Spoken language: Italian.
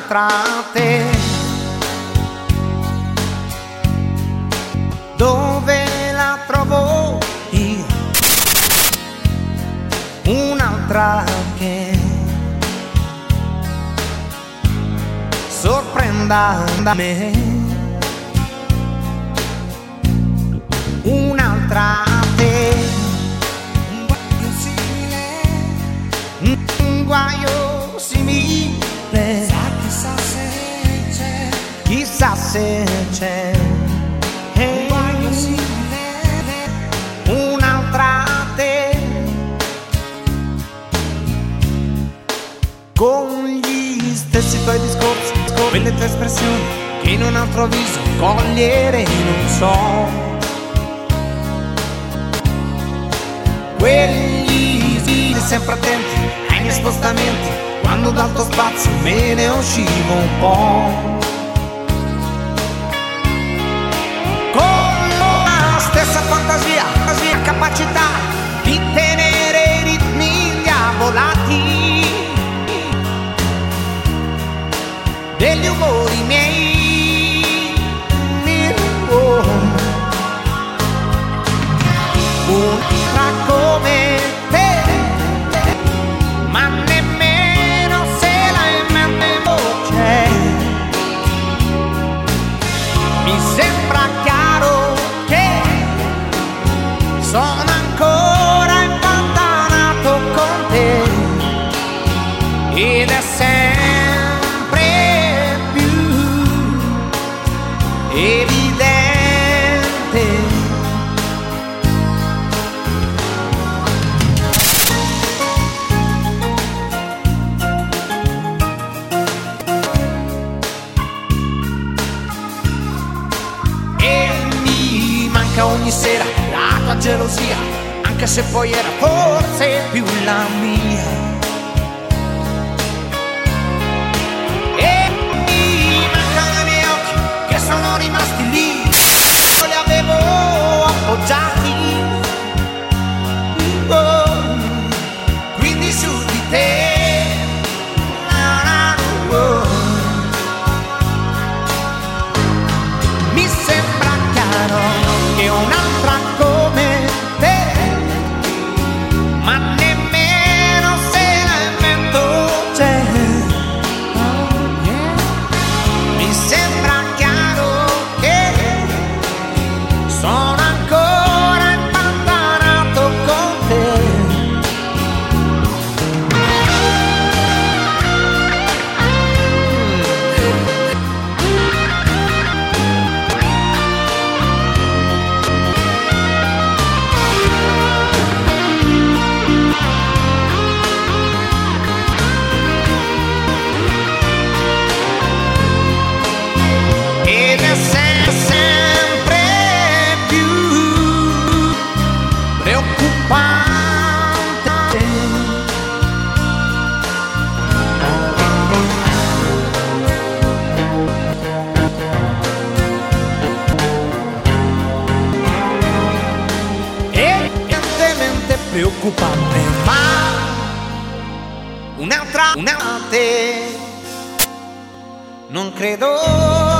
un'altra te. Dove la trovo io? Un'altra che sorprenda me. Un'altra te. Un guaio simile. Un guaio simile. Chissà se c'è. Chissà se c'è. Un guaio simile. Un'altra te. Con gli stessi tuoi discorsi, quelle tue espressioni che in un altro viso cogliere non so. Quegli stili sempre attenti ai miei spostamenti, quando dal tuo spazio me ne uscivo un po'. Con la stessa fantasia, capacità di tenere i ritmi diavolati degli umori miei. Un'altra come te, ma nemmeno se la in mente c'è. Mi sembra chiaro che sono ancora impantanato con te, ed è sempre evidente. E mi manca ogni sera la tua gelosia, anche se poi era forse più la mia. Sono rimasti lì, non li avevo appoggiati, oh, quindi su di te, oh. Mi sembra chiaro che un'altra come te, ma nemmeno se la invento c'è. Mi sembra sono ancora impantanato con te. Ed è sempre preoccupante. Evidentemente preoccupante, ma un'altra te. Non credo